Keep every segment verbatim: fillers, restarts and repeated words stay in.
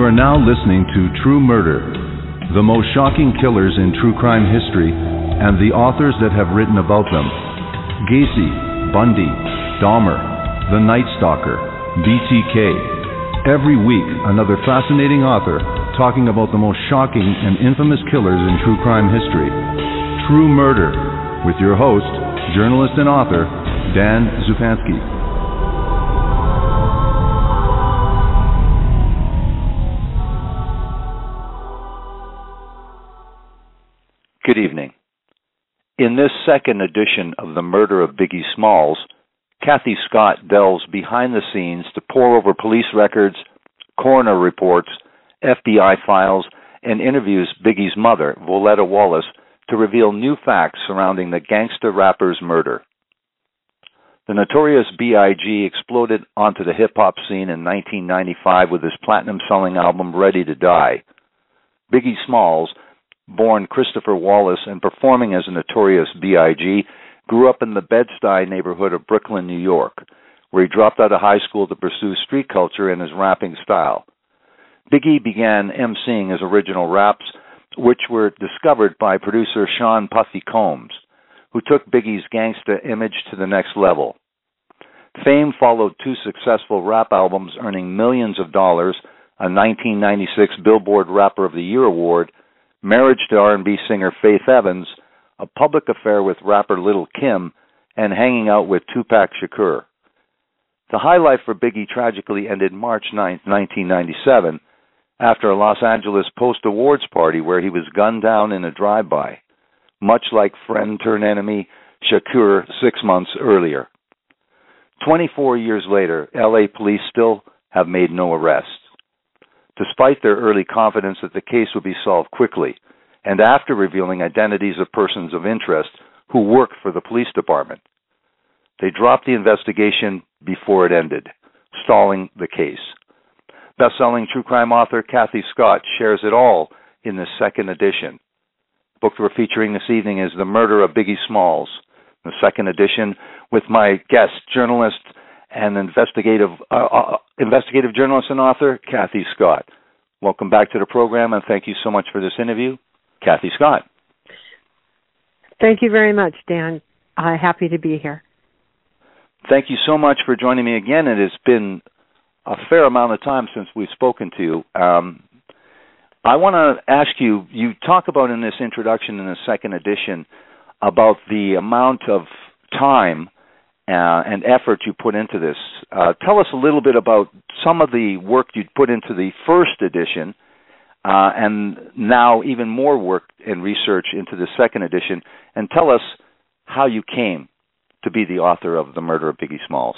You are now listening to True Murder, the most shocking killers in true crime history and the authors that have written about them. Gacy, Bundy, Dahmer, The Night Stalker, B T K. Every week, another fascinating author talking about the most shocking and infamous killers in true crime history. True Murder, with your host, journalist and author, Dan Zupansky. Good evening. In this second edition of The Murder of Biggie Smalls, Kathy Scott delves behind the scenes to pore over police records, coroner reports, F B I files, and interviews Biggie's mother, Voletta Wallace, to reveal new facts surrounding the gangster rapper's murder. The notorious B I G exploded onto the hip-hop scene in nineteen ninety-five with his platinum-selling album Ready to Die. Biggie Smalls, born Christopher Wallace and performing as a notorious B I G, grew up in the Bed-Stuy neighborhood of Brooklyn, New York, where he dropped out of high school to pursue street culture and his rapping style. Biggie began emceeing his original raps, which were discovered by producer Sean Puffy Combs, who took Biggie's gangsta image to the next level. Fame followed two successful rap albums earning millions of dollars, a nineteen ninety-six Billboard Rapper of the Year award, marriage to R and B singer Faith Evans, a public affair with rapper Lil' Kim, and hanging out with Tupac Shakur. The high life for Biggie tragically ended March ninth, nineteen ninety-seven, after a Los Angeles post-awards party where he was gunned down in a drive-by, much like friend-turned-enemy Shakur six months earlier. Twenty-four years later, L A police still have made no arrests, despite their early confidence that the case would be solved quickly, and after revealing identities of persons of interest who worked for the police department. They dropped the investigation before it ended, stalling the case. Best-selling true crime author Kathy Scott shares it all in this second edition. The book we're featuring this evening is The Murder of Biggie Smalls, the second edition, with my guest, journalist and investigative uh, uh, investigative journalist and author, Kathy Scott. Welcome back to the program, and thank you so much for this interview, Kathy Scott. Thank you very much, Dan. I'm happy to be here. Thank you so much for joining me again. It has been a fair amount of time since we've spoken to you. Um, I want to ask you, you talk about in this introduction in the second edition about the amount of time Uh, and effort you put into this. Uh, tell us a little bit about some of the work you put into the first edition, uh, and now even more work and research into the second edition, and tell us how you came to be the author of The Murder of Biggie Smalls.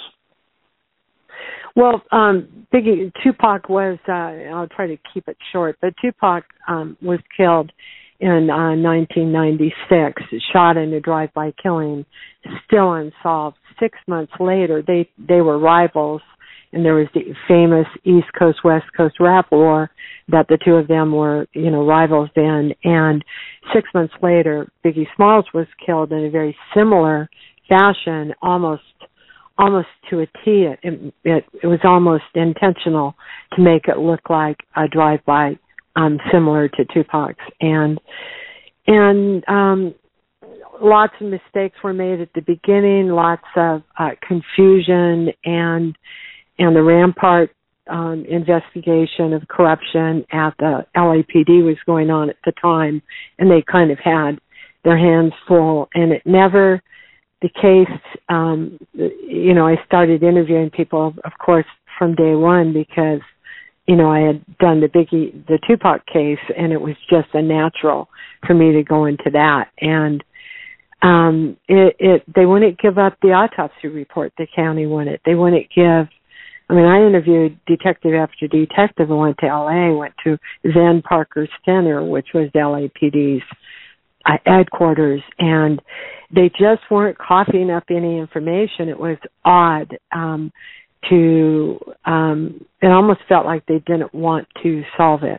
Well, um, Biggie, Tupac was, uh, I'll try to keep it short, but Tupac um, was killed in uh, nineteen ninety-six, shot in a drive-by killing, still unsolved. Six months later, they, they were rivals, and there was the famous East Coast, West Coast rap war that the two of them were, you know, rivals in. And six months later, Biggie Smalls was killed in a very similar fashion, almost almost to a T. It, it, it was almost intentional to make it look like a drive-by um, similar to Tupac's. And, and, um, lots of mistakes were made at the beginning, lots of uh, confusion, and and the Rampart um, investigation of corruption at the L A P D was going on at the time, and they kind of had their hands full. And it never, the case, um, you know, I started interviewing people, of course, from day one because, you know, I had done the Biggie, the Tupac case, and it was just a natural for me to go into that. And Um, it, it, they wouldn't give up the autopsy report. The county wouldn't. They wouldn't give. I mean, I interviewed detective after detective. I went to L A, went to Van Parker Center, which was L A P D's uh, headquarters, and they just weren't coughing up any information. It was odd um, to. Um, it almost felt like they didn't want to solve it.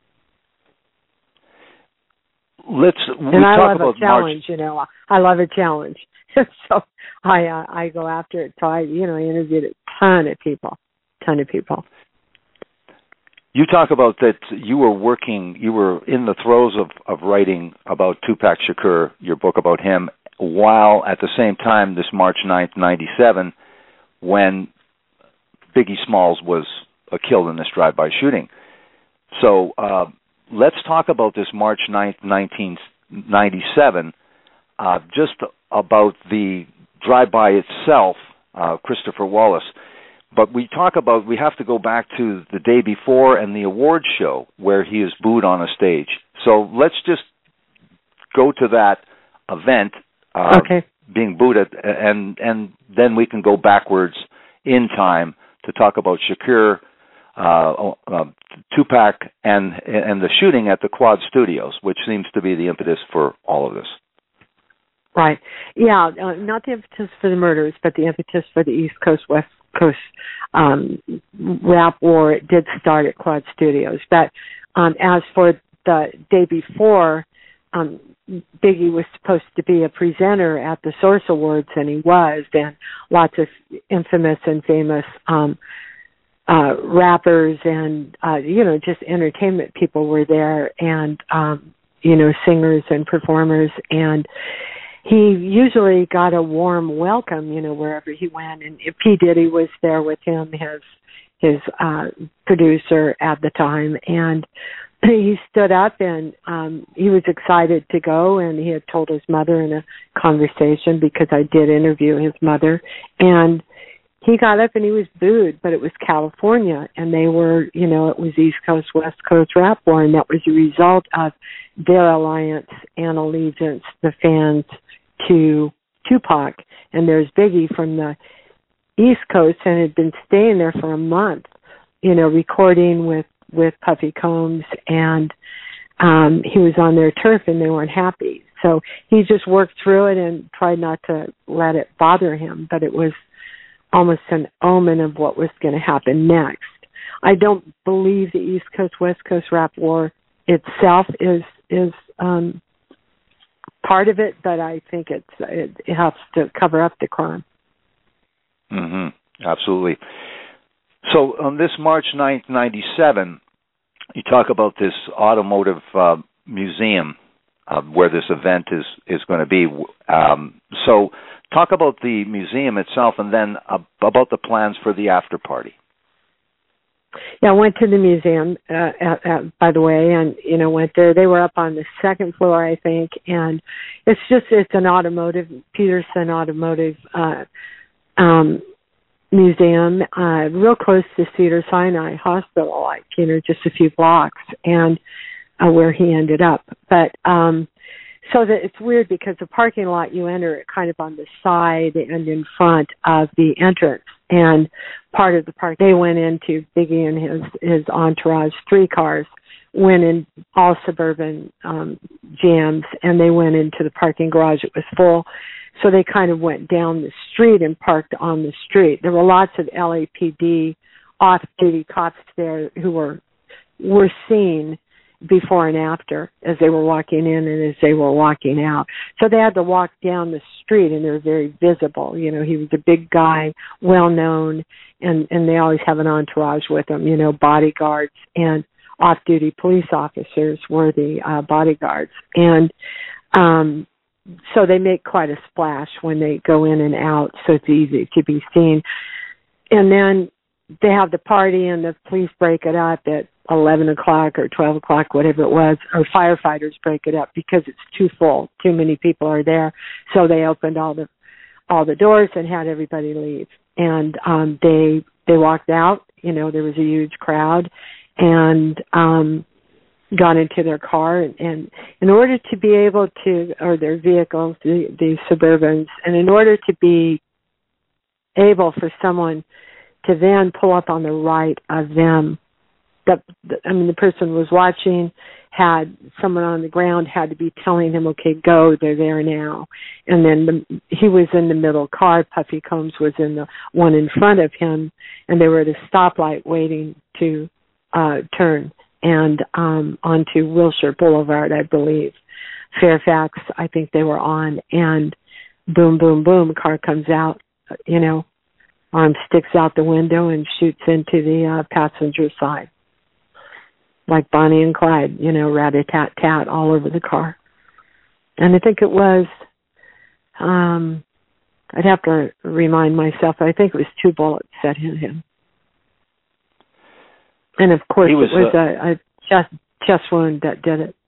Let's. We and I talk love about a challenge, March. you know. I love a challenge, so I uh, I go after it. So I, you know, I interviewed a ton of people, ton of people. You talk about that you were working, you were in the throes of, of writing about Tupac Shakur, your book about him, while at the same time, this March ninth, ninety-seven, when Biggie Smalls was uh, killed in this drive-by shooting. So uh, let's talk about this March ninth, nineteen ninety-seven, uh, just about the drive-by itself, uh, Christopher Wallace. But we talk about, we have to go back to the day before and the award show where he is booed on a stage. So let's just go to that event, uh, okay. being booed at, and and then we can go backwards in time to talk about Shakur, uh, uh, Tupac, and and the shooting at the Quad Studios, which seems to be the impetus for all of this. Right. Yeah, uh, not the impetus for the murders, but the impetus for the East Coast, West Coast um, rap war. It did start at Quad Studios. But um, as for the day before, um, Biggie was supposed to be a presenter at the Source Awards, and he was. And lots of infamous and famous um, uh, rappers and, uh, you know, just entertainment people were there, and, um, you know, singers and performers. And he usually got a warm welcome, you know, wherever he went. And P. Diddy was there with him, his his uh, producer at the time. And he stood up and um, he was excited to go. And he had told his mother in a conversation, because I did interview his mother. And he got up and he was booed, but it was California. And they were, you know, it was East Coast, West Coast rap war. And that was a result of their alliance and allegiance, the fans, to Tupac. And there's Biggie from the East Coast and had been staying there for a month, you know, recording with, with Puffy Combs, and um, he was on their turf and they weren't happy. So he just worked through it and tried not to let it bother him, but it was almost an omen of what was going to happen next. I don't believe the East Coast, West Coast rap war itself is, is, um, part of it, but I think it's it, it helps to cover up the crime. Mm-hmm. Absolutely. So on this March ninth, ninety-seven, you talk about this automotive uh, museum uh, where this event is, is going to be. Um, so talk about the museum itself, and then uh, about the plans for the after party. Yeah, I went to the museum, uh, at, at, by the way, and, you know, went there. They were up on the second floor, I think, and it's just, it's an automotive, Peterson Automotive uh, um, Museum, uh, real close to Cedars-Sinai Hospital, like, you know, just a few blocks, and uh, where he ended up. But, um, so that it's weird because the parking lot, you enter it kind of on the side and in front of the entrance. And part of the park, they went into, Biggie and his, his entourage, three cars, went in all suburban um, jams, and they went into the parking garage. It was full. So they kind of went down the street and parked on the street. There were lots of L A P D off-duty cops there who were were seen before and after as they were walking in and as they were walking out. So they had to walk down the street, and they were very visible. You know, he was a big guy, well-known, and, and they always have an entourage with them, you know, bodyguards, and off-duty police officers were the uh, bodyguards. And um, so they make quite a splash when they go in and out, so it's easy to be seen. And then they have the party, and the police break it up at eleven o'clock or twelve o'clock, whatever it was, or firefighters break it up because it's too full. Too many people are there. So they opened all the all the doors and had everybody leave. And um, they they walked out. You know, there was a huge crowd, and um, got into their car. And, and in order to be able to, or their vehicles, the, the Suburbans, and in order to be able for someone to then pull up on the right of them, The, the, I mean, the person was watching, had someone on the ground, had to be telling him, okay, go, they're there now. And then the, he was in the middle car. Puffy Combs was in the one in front of him, and they were at a stoplight waiting to uh, turn and um, onto Wilshire Boulevard, I believe. Fairfax, I think they were on, and boom, boom, boom, car comes out, you know, arm sticks out the window and shoots into the uh, passenger side. like Bonnie and Clyde, you know, rat-a-tat-tat all over the car. And I think it was, um, I'd have to remind myself, I think it was two bullets that hit him. And of course, was, it was uh, a, a chest, chest wound that did it.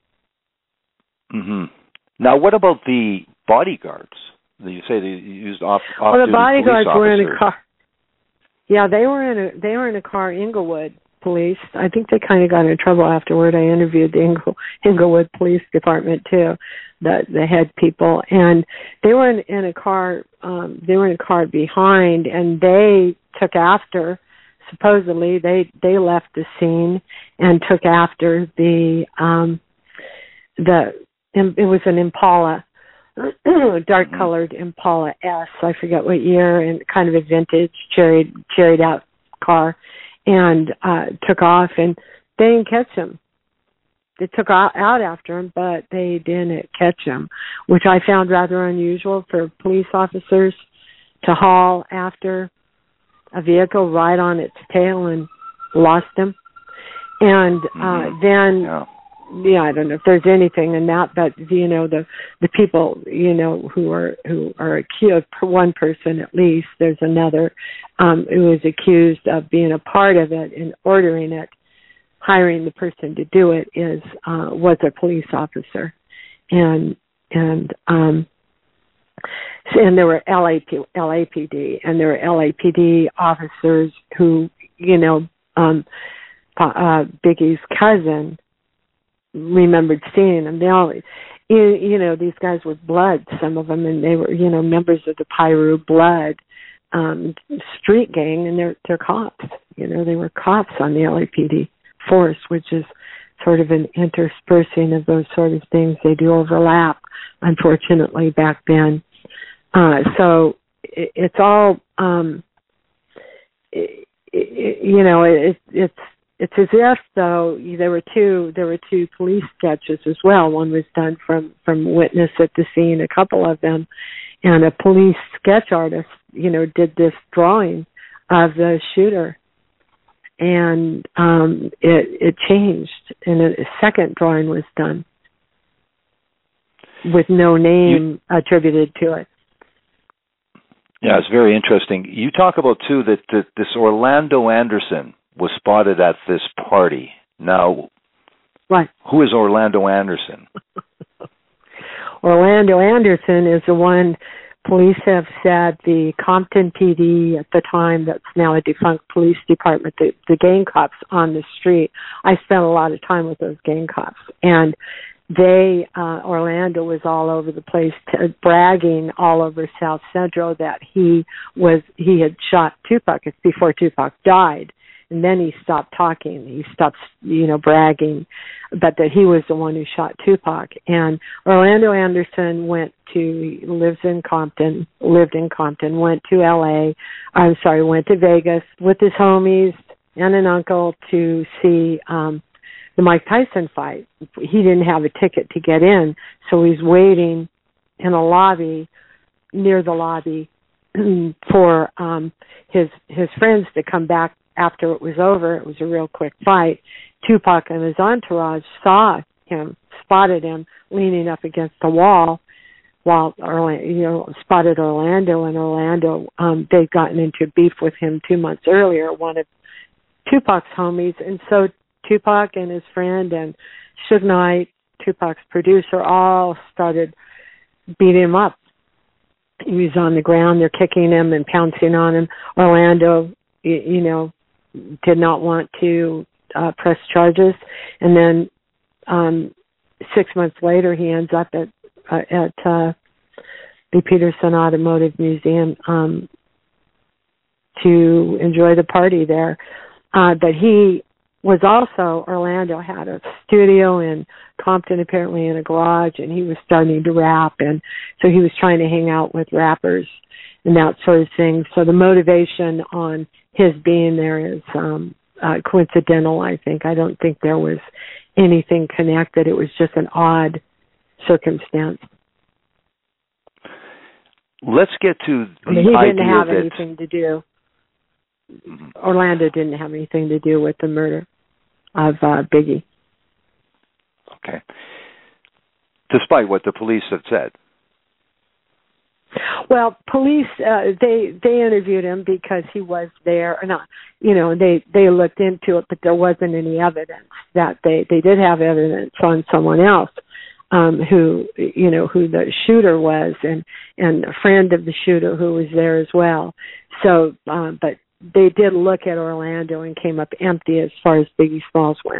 Mm-hmm. Now, what about the bodyguards? You say they used off off Well, the bodyguards were in a car. Yeah, they were in a they were in a car. Inglewood police. I think they kind of got in trouble afterward. I interviewed the Ingle, Inglewood Police Department too, the the head people, and they were in, in a car. Um, they were in a car behind, and they took after. Supposedly, they they left the scene and took after the um, the. It was an Impala. Dark colored Impala S, I forget what year, and kind of a vintage cherried cherried out car, and uh took off, and they didn't catch him. They took out after him, but they didn't catch him, which I found rather unusual for police officers to haul after a vehicle right on its tail and lost him. And uh mm-hmm. then yeah. Yeah, I don't know if there's anything in that, but you know, the the people, you know, who are who are accused, one person at least, there's another um, who is accused of being a part of it and ordering it, hiring the person to do it, is uh, was a police officer, and and um, and there were L A P, L A P D, and there were L A P D officers who, you know, um, uh, Biggie's cousin remembered seeing them. They all, you, you know, these guys with blood, some of them, and they were, you know, members of the Piru Blood um, street gang, and they're they're cops. You know, they were cops on the L A P D force, which is sort of an interspersing of those sort of things. They do overlap, unfortunately, back then. Uh, so it, it's all, um, it, it, you know, it, it's. It's as if, though, there were two there were two police sketches as well. One was done from, from witness at the scene, a couple of them, and a police sketch artist, you know, did this drawing of the shooter, and um, it it changed, and a, a second drawing was done with no name you, attributed to it. Yeah, it's very interesting. You talk about too that, that this Orlando Anderson was spotted at this party. Now, right. Who is Orlando Anderson? Orlando Anderson is the one police have said the Compton P D at the time, that's now a defunct police department, the, the gang cops on the street. I spent a lot of time with those gang cops, and they, uh, Orlando was all over the place, t- bragging all over South Central that he was, he had shot Tupac. It's before Tupac died. And then he stopped talking. He stopped, you know, bragging, but that he was the one who shot Tupac. And Orlando Anderson went to, lives in Compton, lived in Compton, went to L A, I'm sorry, went to Vegas with his homies and an uncle to see um, the Mike Tyson fight. He didn't have a ticket to get in, so he's waiting in a lobby, near the lobby, for um, his his friends to come back after it was over. It was a real quick fight. Tupac and his entourage saw him, spotted him leaning up against the wall, while Orlando, you know, spotted Orlando, and Orlando, um, they'd gotten into beef with him two months earlier, one of Tupac's homies, and so Tupac and his friend and Suge Knight, Tupac's producer, all started beating him up. He was on the ground, they're kicking him and pouncing on him. Orlando, you, you know, did not want to uh, press charges, and then um, six months later, he ends up at uh, at uh, the Peterson Automotive Museum um, to enjoy the party there. Uh, but he was also, Orlando had a studio in Compton, apparently in a garage, and he was starting to rap, and so he was trying to hang out with rappers and that sort of thing. So the motivation on his being there is um, uh, coincidental, I think. I don't think there was anything connected. It was just an odd circumstance. Let's get to the I mean, he didn't have that... anything to do. Orlando didn't have anything to do with the murder. of uh, Biggie. Okay. Despite what the police had said. Well, police uh, they they interviewed him because he was there, or not, you know, they they looked into it, but there wasn't any evidence that they they did have evidence on someone else um, who you know who the shooter was, and and a friend of the shooter who was there as well. So, um, but they did look at Orlando and came up empty as far as Biggie Smalls went.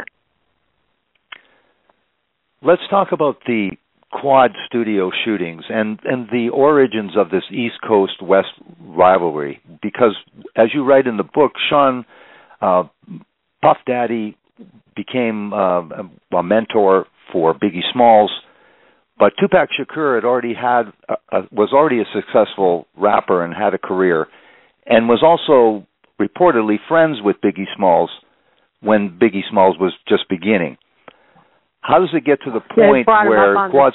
Let's talk about the Quad Studio shootings and, and the origins of this East Coast West rivalry, because as you write in the book, Sean, uh, Puff Daddy became uh, a mentor for Biggie Smalls, but Tupac Shakur had already had a, a, was already a successful rapper and had a career, and was also reportedly friends with Biggie Smalls when Biggie Smalls was just beginning. How does it get to the point yeah, where Quad...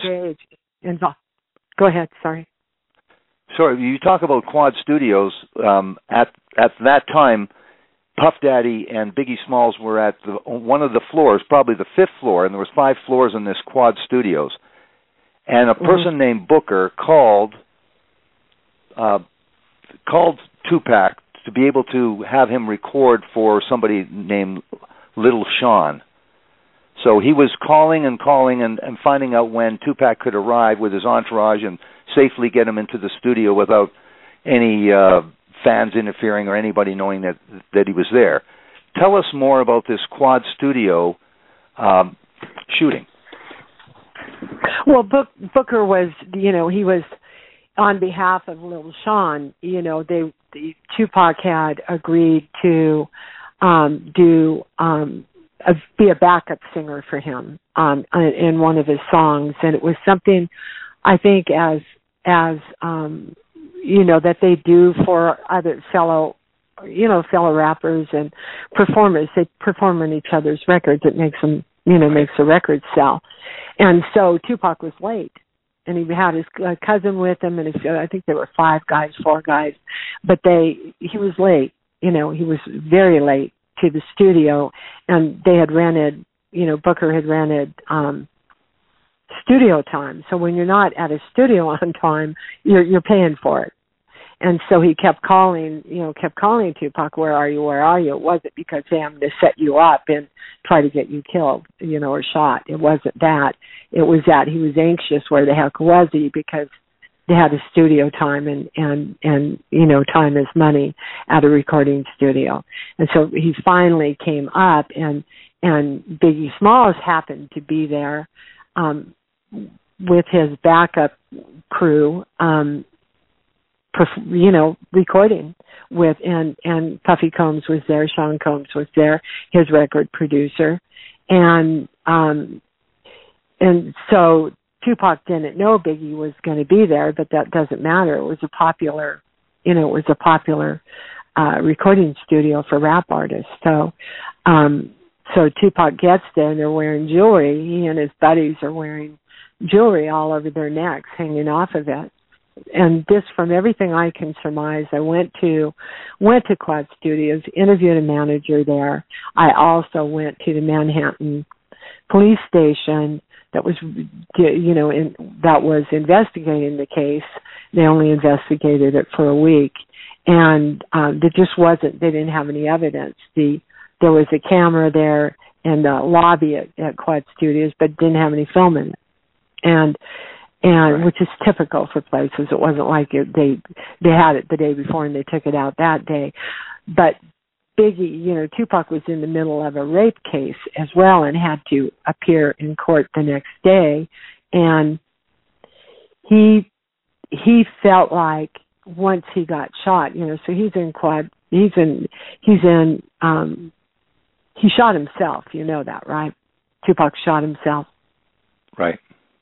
Go ahead, sorry. Sorry, you talk about Quad Studios. Um, at at that time, Puff Daddy and Biggie Smalls were at the, one of the floors, probably the fifth floor, and there was five floors in this Quad Studios. And a person mm-hmm. named Booker called uh, called Tupac to be able to have him record for somebody named Little Sean. So he was calling and calling and, and finding out when Tupac could arrive with his entourage and safely get him into the studio without any uh, fans interfering or anybody knowing that that he was there. Tell us more about this Quad Studio um, shooting. Well, Book, Booker was, you know, he was on behalf of Little Sean. You know, they the, Tupac had agreed to um, do. Um, A, be a backup singer for him um, in one of his songs, and it was something I think as as um, you know that they do for other fellow you know fellow rappers and performers. They perform on each other's records. It makes them you know makes the record sell. And so Tupac was late, and he had his uh, cousin with him, and his, I think there were five guys, four guys, but they he was late. You know, he was very late to the studio, and they had rented, you know, Booker had rented um, studio time. So when you're not at a studio on time, you're you're paying for it. And so he kept calling, you know, kept calling Tupac, where are you, where are you? It wasn't because, hey, I'm going to set you up and try to get you killed, you know, or shot. It wasn't that. It was that he was anxious, where the heck was he, because they had a studio time, and, and, and, you know, time is money at a recording studio. And so he finally came up, and, and Biggie Smalls happened to be there um, with his backup crew, um, perf- you know, recording with, and, and Puffy Combs was there, Sean Combs was there, his record producer. And, um, and so Tupac didn't know Biggie was going to be there, but that doesn't matter. It was a popular, you know, it was a popular uh, recording studio for rap artists. So, um, so Tupac gets there, and they're wearing jewelry. He and his buddies are wearing jewelry all over their necks, hanging off of it. And this, from everything I can surmise, I went to went to Quad Studios, interviewed a manager there. I also went to the Manhattan police station that was, you know, in, that was investigating the case. They only investigated it for a week, and um, there just wasn't. They didn't have any evidence. The there was a camera there in the lobby at, at Quad Studios, but didn't have any film in it, and and right. which is typical for places. It wasn't like it, they they had it the day before and they took it out that day, but Biggie, you know, Tupac was in the middle of a rape case as well and had to appear in court the next day. And he he felt like once he got shot, you know, so he's in quad, he's in, he's in, um, he shot himself, you know that, right? Tupac shot himself. Right.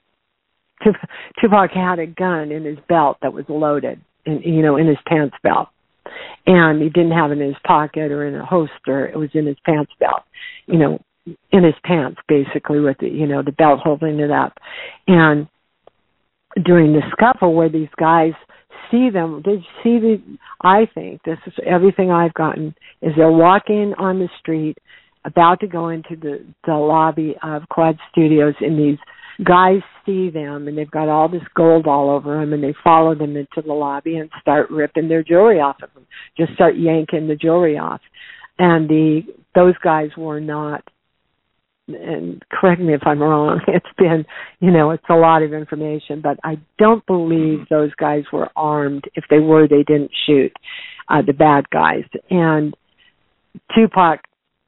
Tupac had a gun in his belt that was loaded, in, you know, in his pants belt. And he didn't have it in his pocket or in a holster. It was in his pants belt, you know, in his pants, basically, with the, you know, the belt holding it up. And during the scuffle where these guys see them, they see the, I think, this is everything I've gotten, is they're walking on the street about to go into the, the lobby of Quad Studios, and these guys see them, and they've got all this gold all over them, and they follow them into the lobby and start ripping their jewelry off of them, just start yanking the jewelry off. And the those guys were not, and correct me if I'm wrong, it's been, you know, it's a lot of information, but I don't believe those guys were armed. If they were, they didn't shoot uh, the bad guys. And Tupac,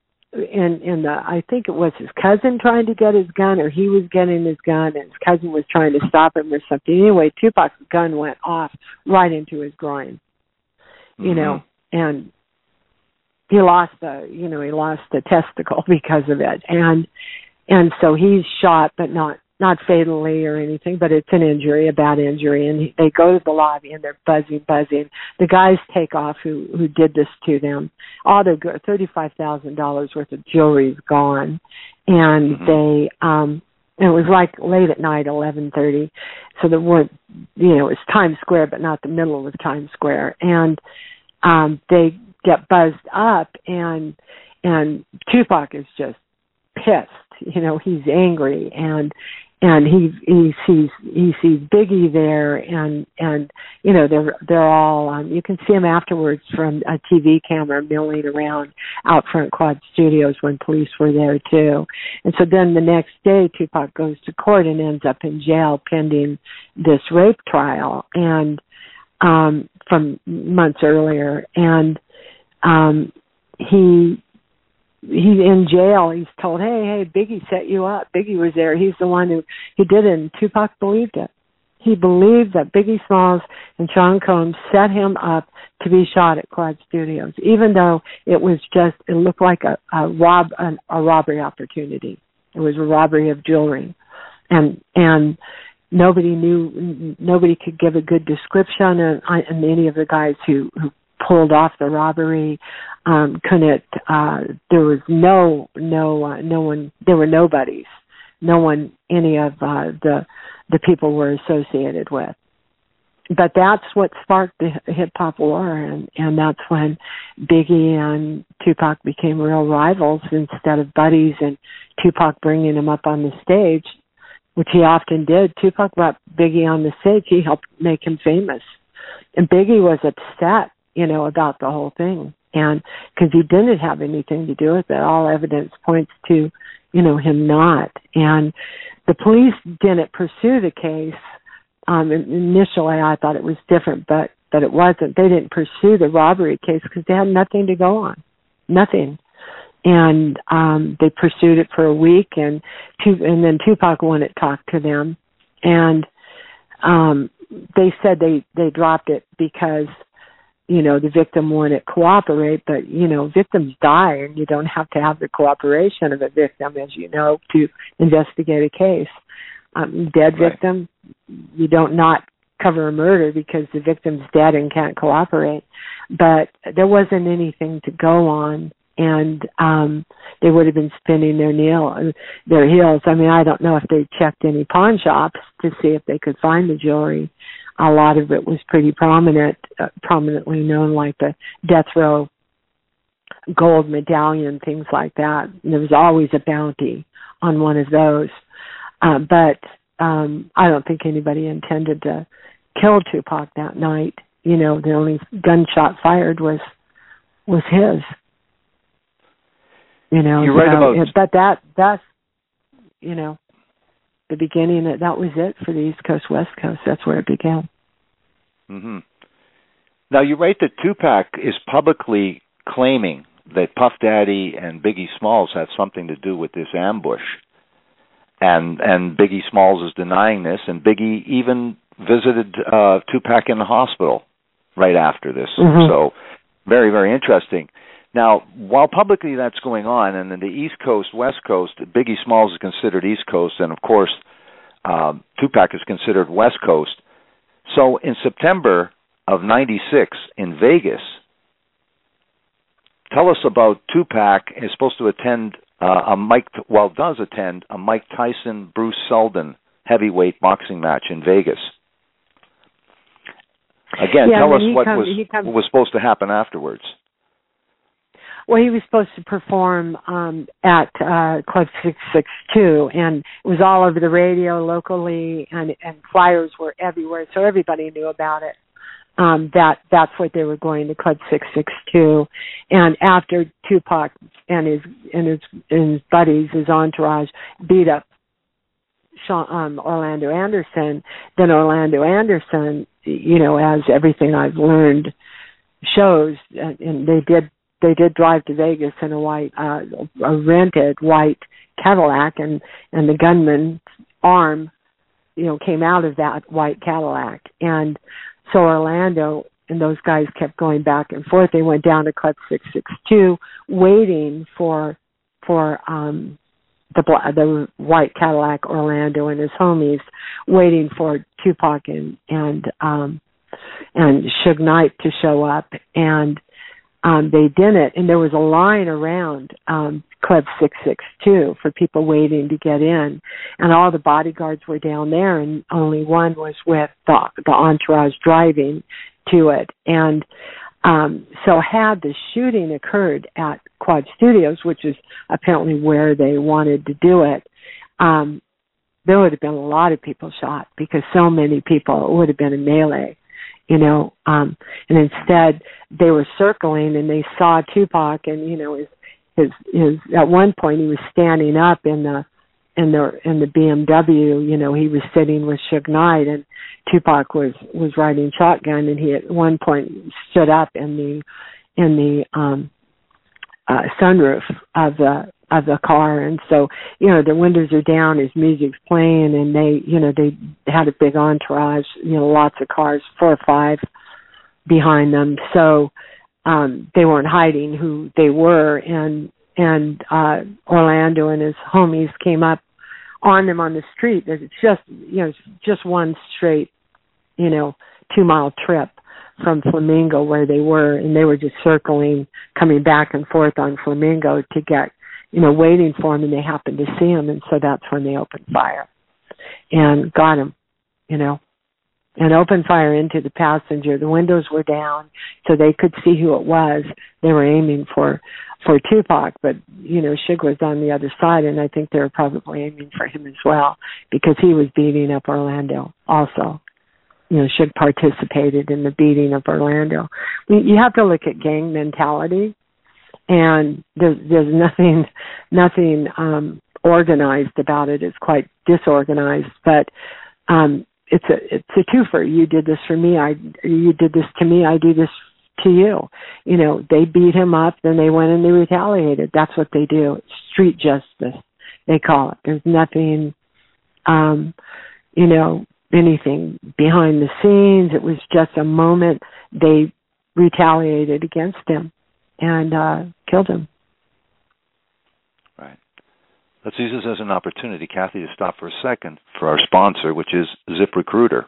in in the, I think it was his cousin trying to get his gun, or he was getting his gun, and his cousin was trying to stop him or something. Anyway, Tupac's gun went off right into his groin, you mm-hmm. know, and he lost the, you know, he lost the testicle because of it, and and so he's shot, but not not fatally or anything, but it's an injury, a bad injury, and they go to the lobby and they're buzzing, buzzing. The guys take off who who did this to them. All their thirty-five thousand dollars worth of jewelry is gone, and mm-hmm. they um and it was like late at night, eleven thirty, so there weren't, you know, it's Times Square, but not the middle of Times Square, and um they get buzzed up, and and Tupac is just pissed, you know, he's angry, and and he he sees he sees Biggie there, and and you know they're they're all um, you can see him afterwards from a T V camera milling around out front Quad Studios when police were there too. And so then the next day Tupac goes to court and ends up in jail pending this rape trial, and um from months earlier, and um he he's in jail. He's told, hey, hey, Biggie set you up. Biggie was there. He's the one who, he did it, and Tupac believed it. He believed that Biggie Smalls and Sean Combs set him up to be shot at Quad Studios, even though it was just, it looked like a, a rob, an, a robbery opportunity. It was a robbery of jewelry. And, and nobody knew, nobody could give a good description, and, and any of the guys who, who pulled off the robbery um couldn't uh there was no no uh, no one there were nobodies no one any of uh the the people were associated with. But that's what sparked the hip hop war, and and that's when Biggie and Tupac became real rivals instead of buddies, and Tupac bringing him up on the stage, which he often did. Tupac brought Biggie on the stage. He helped make him famous, and Biggie was upset, you know, about the whole thing. And because he didn't have anything to do with it, all evidence points to, you know, him not. And the police didn't pursue the case. Um, initially, I thought it was different, but, but it wasn't. They didn't pursue the robbery case because they had nothing to go on, nothing. And um, they pursued it for a week, and and then Tupac wouldn't talk to them. And um, they said they, they dropped it because, you know, the victim wouldn't cooperate, but, you know, victims die, and you don't have to have the cooperation of a victim, as you know, to investigate a case. Um, dead right. victim, you don't not cover a murder because the victim's dead and can't cooperate. But there wasn't anything to go on, and um, they would have been spinning their, nail, their heels. I mean, I don't know if they checked any pawn shops to see if they could find the jewelry. A lot of it was pretty prominent, uh, prominently known, like the death row gold medallion, things like that. And there was always a bounty on one of those. Uh, but um, I don't think anybody intended to kill Tupac that night. You know, the only gunshot fired was was his. You know, You're right so, about... but that that's you know. the beginning, that that was it for the East Coast, West Coast. That's where it began. Mm-hmm. Now, you write that Tupac is publicly claiming that Puff Daddy and Biggie Smalls had something to do with this ambush. And and Biggie Smalls is denying this, and Biggie even visited uh, Tupac in the hospital right after this. Mm-hmm. So, very, very interesting. Now, while publicly that's going on, and in the East Coast, West Coast, Biggie Smalls is considered East Coast, and of course, um, Tupac is considered West Coast. So in September of ninety-six in Vegas, tell us about Tupac is supposed to attend uh, a Mike, well, does attend a Mike Tyson, Bruce Seldon heavyweight boxing match in Vegas. Again, yeah, tell us what come, was come, what was supposed to happen afterwards. Well, he was supposed to perform um, at uh, Club six six two, and it was all over the radio locally, and, and flyers were everywhere, so everybody knew about it. Um, that that's what they were going to Club six six two, and after Tupac and his and his and his buddies, his entourage, beat up Sean, um, Orlando Anderson, then Orlando Anderson, you know, as everything I've learned shows, and, and they did they did drive to Vegas in a white, uh, a rented white Cadillac, and and the gunman's arm, you know, came out of that white Cadillac, and so Orlando and those guys kept going back and forth. They went down to Club six six two, waiting for for um, the the white Cadillac, Orlando and his homies, waiting for Tupac and and um, and Suge Knight to show up, and um, they didn't. And there was a line around um, Club six six two for people waiting to get in, and all the bodyguards were down there, and only one was with the, the entourage driving to it. And um, so had the shooting occurred at Quad Studios, which is apparently where they wanted to do it, um, there would have been a lot of people shot, because so many people, it would have been a melee, you know, um, and instead they were circling, and they saw Tupac, and, you know, his His, his, at one point he was standing up in the in the in the B M W. You know, he was sitting with Suge Knight, and Tupac was was riding shotgun, and he at one point stood up in the in the um, uh, sunroof of the of the car, and so, you know, the windows are down, his music's playing, and they, you know, they had a big entourage, you know, lots of cars, four or five behind them, so. Um, they weren't hiding who they were, and and uh, Orlando and his homies came up on them on the street. It's just, you know, just one straight, you know, two mile trip from Flamingo where they were, and they were just circling, coming back and forth on Flamingo to get, you know, waiting for him, and they happened to see him, and so that's when they opened fire and got him, you know. And opened fire into the passenger. The windows were down, so they could see who it was. They were aiming for, for Tupac, but, you know, Suge was on the other side, and I think they were probably aiming for him as well, because he was beating up Orlando also. You know, Suge participated in the beating of Orlando. You have to look at gang mentality, and there's, there's nothing, nothing um, organized about it. It's quite disorganized, but um, It's a it's a twofer. You did this for me. I you did this to me. I do this to you. You know, they beat him up, then they went and they retaliated. That's what they do. It's street justice, they call it. There's nothing, um, you know, anything behind the scenes. It was just a moment. They retaliated against him and uh, killed him. Right. Let's use this as an opportunity, Kathy, to stop for a second for our sponsor, which is ZipRecruiter.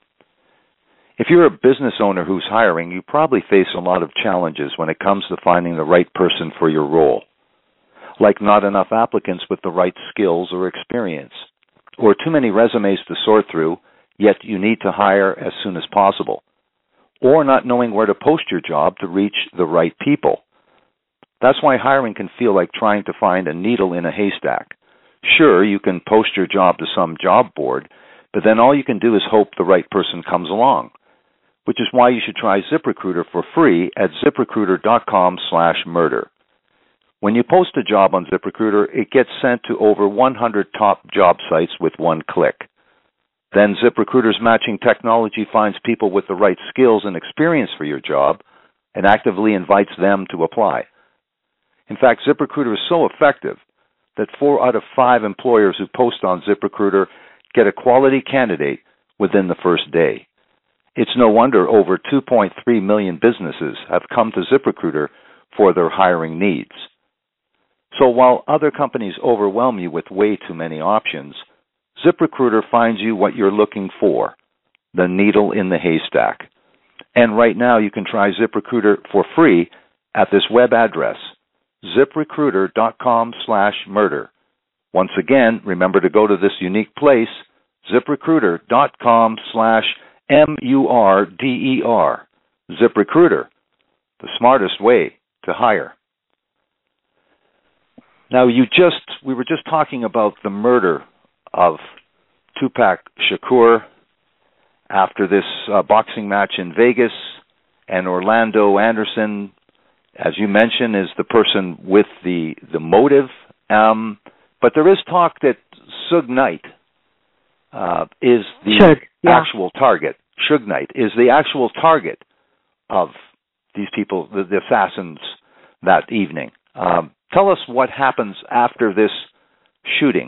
If you're a business owner who's hiring, you probably face a lot of challenges when it comes to finding the right person for your role, like not enough applicants with the right skills or experience, or too many resumes to sort through, yet you need to hire as soon as possible, or not knowing where to post your job to reach the right people. That's why hiring can feel like trying to find a needle in a haystack. Sure, you can post your job to some job board, but then all you can do is hope the right person comes along, which is why you should try ZipRecruiter for free at ZipRecruiter.com slash murder. When you post a job on ZipRecruiter, it gets sent to over one hundred top job sites with one click. Then ZipRecruiter's matching technology finds people with the right skills and experience for your job and actively invites them to apply. In fact, ZipRecruiter is so effective that four out of five employers who post on ZipRecruiter get a quality candidate within the first day. It's no wonder over two point three million businesses have come to ZipRecruiter for their hiring needs. So while other companies overwhelm you with way too many options, ZipRecruiter finds you what you're looking for, the needle in the haystack. And right now you can try ZipRecruiter for free at this web address, ZipRecruiter.com slash murder. Once again, remember to go to this unique place, ZipRecruiter.com slash M-U-R-D-E-R. ZipRecruiter, the smartest way to hire. Now, you just we were just talking about the murder of Tupac Shakur after this uh, boxing match in Vegas, and Orlando Anderson, as you mentioned, is the person with the the motive. Um, but there is talk that Suge Knight uh, is the Suge, yeah. actual target. Suge Knight is the actual target of these people, the, the assassins, that evening. Um, tell us what happens after this shooting.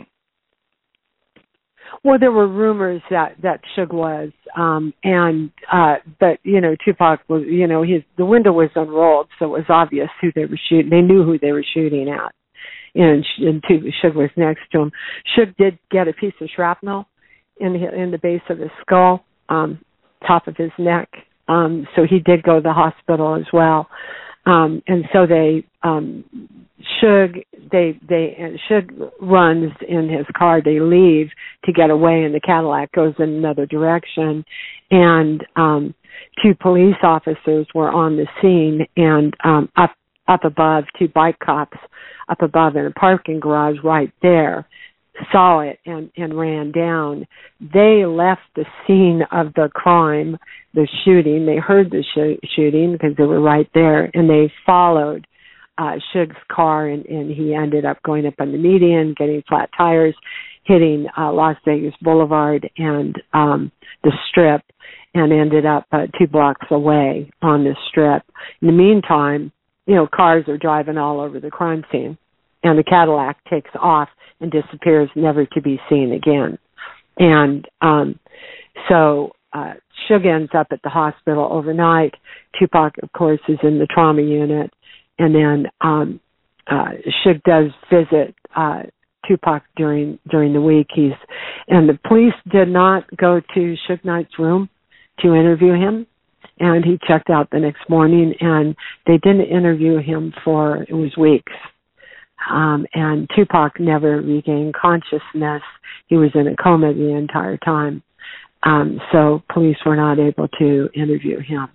Well, there were rumors that that Suge was, um, and uh, but you know, Tupac was, you know, his the window was unrolled, so it was obvious who they were shooting. They knew who they were shooting at, and, and Suge was next to him. Suge did get a piece of shrapnel in the, in the base of his skull, um, top of his neck, um, so he did go to the hospital as well. Um, and so they, um, Suge, they, they, and Suge runs in his car. They leave to get away, and the Cadillac goes in another direction. And um, two police officers were on the scene, and um, up, up above, two bike cops up above in a parking garage right there saw it and, and ran down. They left the scene of the crime, the shooting. They heard the sh- shooting because they were right there, and they followed uh, Suge's car, and, and he ended up going up on the median, getting flat tires, hitting uh, Las Vegas Boulevard and um, the Strip, and ended up uh, two blocks away on the Strip. In the meantime, you know, cars are driving all over the crime scene, and the Cadillac takes off and disappears, never to be seen again. And um, so uh, Suge ends up at the hospital overnight. Tupac, of course, is in the trauma unit. And then um, uh, Suge does visit uh, Tupac during during the week. He's and the police did not go to Suge Knight's room to interview him. And he checked out the next morning, and they didn't interview him for, it was weeks. Um, and Tupac never regained consciousness. He was in a coma the entire time. Um, so police were not able to interview him.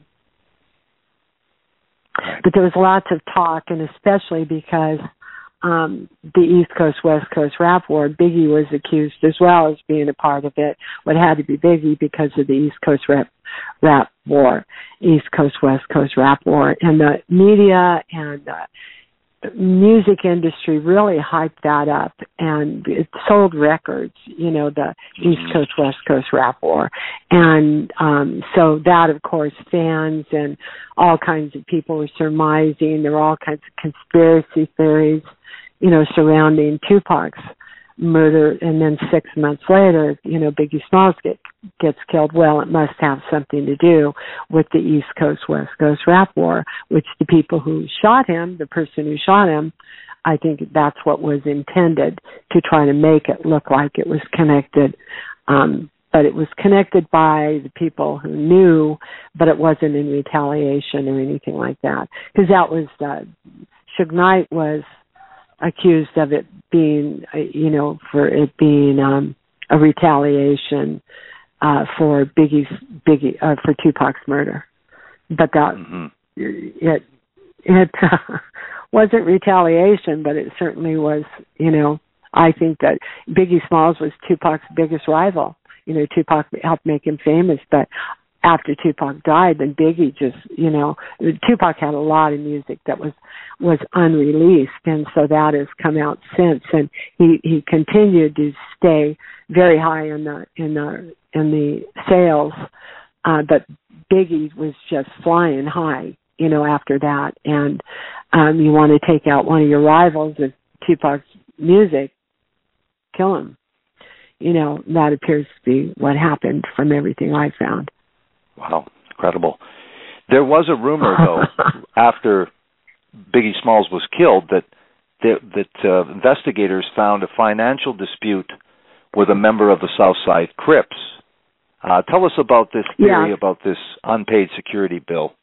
But there was lots of talk, and especially because um, the East Coast, West Coast rap war, Biggie was accused as well as being a part of it. What had to be Biggie because of the East Coast rap, rap war, East Coast, West Coast rap war. And the media and uh, music industry really hyped that up, and it sold records, you know, the East Coast, West Coast rap war. And um, so that, of course, fans and all kinds of people were surmising. There were all kinds of conspiracy theories, you know, surrounding Tupac's murder. And then six months later, you know, Biggie Smalls get, gets killed. Well, it must have something to do with the East Coast, West Coast rap war, which the people who shot him, the person who shot him, I think that's what was intended, to try to make it look like it was connected. Um, but it was connected by the people who knew, but it wasn't in retaliation or anything like that. Because that was, uh, Suge Knight was accused of it being, uh, you know, for it being um, a retaliation uh, for Biggie's, Biggie, uh, for Tupac's murder. But that, mm-hmm. it, it uh, wasn't retaliation, but it certainly was, you know, I think that Biggie Smalls was Tupac's biggest rival. You know, Tupac helped make him famous, but after Tupac died, then Biggie just, you know, Tupac had a lot of music that was was unreleased, and so that has come out since. And he, he continued to stay very high in the in the in the sales, uh, but Biggie was just flying high, you know, after that. And um, you want to take out one of your rivals of Tupac's music, kill him. You know, that appears to be what happened from everything I found. Wow, incredible. There was a rumor, though, after Biggie Smalls was killed, that that, that uh, investigators found a financial dispute with a member of the Southside Crips. Uh, tell us about this theory, yeah. about this unpaid security bill.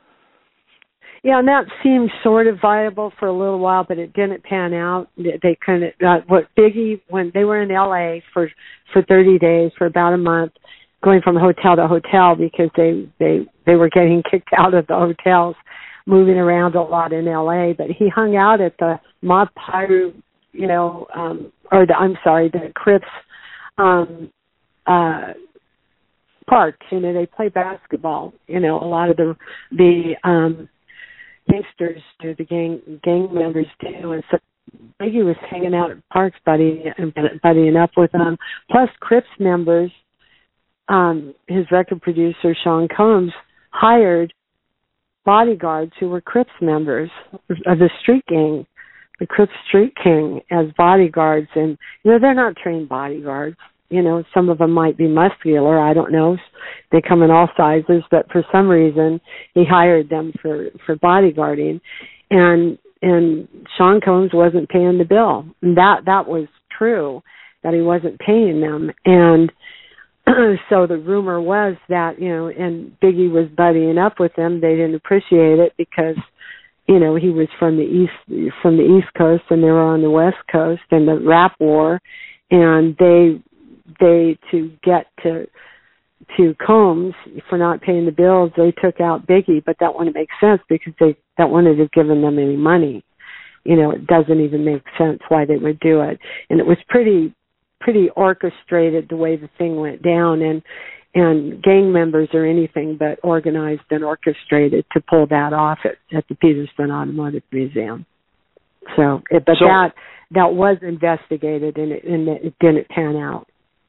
Yeah, and that seemed sort of viable for a little while, but it didn't pan out. They couldn't. Uh, what Biggie, when they were in L A for for thirty days, for about a month, going from hotel to hotel because they they they were getting kicked out of the hotels, moving around a lot in L A. But he hung out at the Mont Payru you know, um, or the, I'm sorry, the Crips um, uh, parks. You know, they play basketball. You know, a lot of the the um, gangsters do, the gang gang members do, and so Biggie was hanging out at parks, buddy, buddying up with them. Plus, Crips members, um, his record producer Sean Combs hired bodyguards who were Crips members of the street gang, the Crips Street King, as bodyguards. And, you know, they're not trained bodyguards. You know, some of them might be muscular. I don't know. They come in all sizes, but for some reason he hired them for, for bodyguarding. And and Sean Combs wasn't paying the bill. And that, that was true, that he wasn't paying them. And so the rumor was that, you know, and Biggie was buddying up with them. They didn't appreciate it because, you know, he was from the east from the East Coast and they were on the West Coast in the rap war, and they they to get to to Combs for not paying the bills, they took out Biggie, but that wouldn't make sense because they that wouldn't have given them any money. You know, it doesn't even make sense why they would do it. And it was pretty pretty orchestrated the way the thing went down, and and gang members are anything but organized and orchestrated to pull that off at, at the Peterson Automotive Museum. So, it, but so, that that was investigated, and it, and it didn't pan out.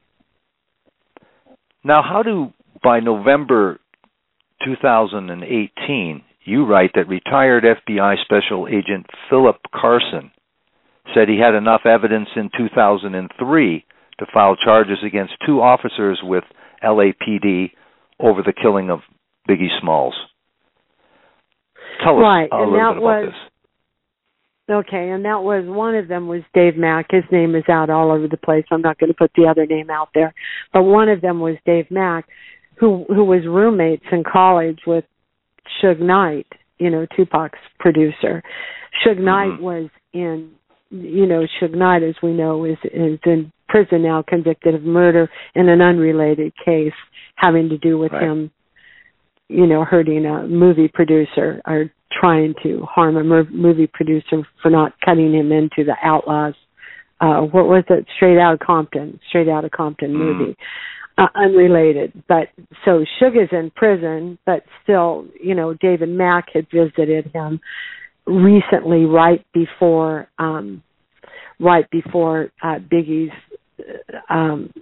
Now, how do, by November two thousand eighteen, you write that retired F B I Special Agent Philip Carson said he had enough evidence in two thousand three to file charges against two officers with L A P D over the killing of Biggie Smalls. Tell us right, a and little that bit was, about this. Okay, and that was, one of them was Dave Mack. His name is out all over the place. I'm not going to put the other name out there. But one of them was Dave Mack, who who was roommates in college with Suge Knight, you know, Tupac's producer. Suge Knight mm-hmm. was in, you know, Suge Knight, as we know, is, is in prison now, convicted of murder in an unrelated case having to do with right. him, you know, hurting a movie producer or trying to harm a mer- movie producer for not cutting him into the Outlaws. Uh, what was it? Straight Outta Compton, Straight Outta Compton mm. movie. Uh, unrelated. But so Suge is in prison, but still, you know, David Mack had visited him recently, right before, um, right before uh, Biggie's. Um,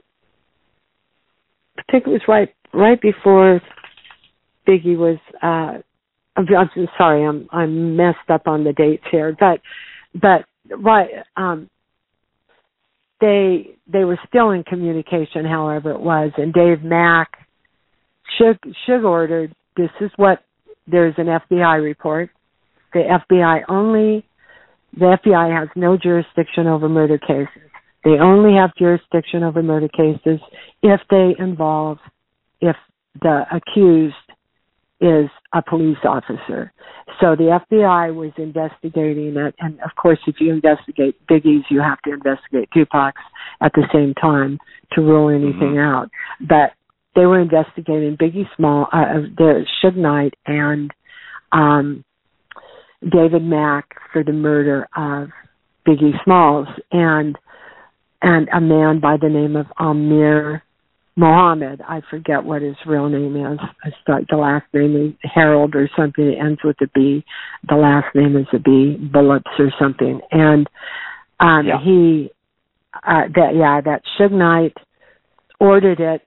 I think it was right, right before Biggie was. Uh, I'm, I'm sorry, I'm I'm messed up on the dates here, but but right. Um, They they were still in communication, however it was, and Dave Mack should should ordered. This is what there's an F B I report. The F B I only the F B I has no jurisdiction over murder cases. They only have jurisdiction over murder cases if they involve if the accused is a police officer. So the F B I was investigating it, and of course if you investigate Biggie's, you have to investigate Tupac's at the same time to rule anything mm-hmm. out. But they were investigating Biggie Small, uh, the Suge Knight and um, David Mack for the murder of Biggie Smalls, and and a man by the name of Amir Mohammed, I forget what his real name is. I start the last name is Harold or something. It ends with a B. The last name is a B, Bullets or something. And um, yeah. he, uh, that yeah, that Suge Knight ordered it,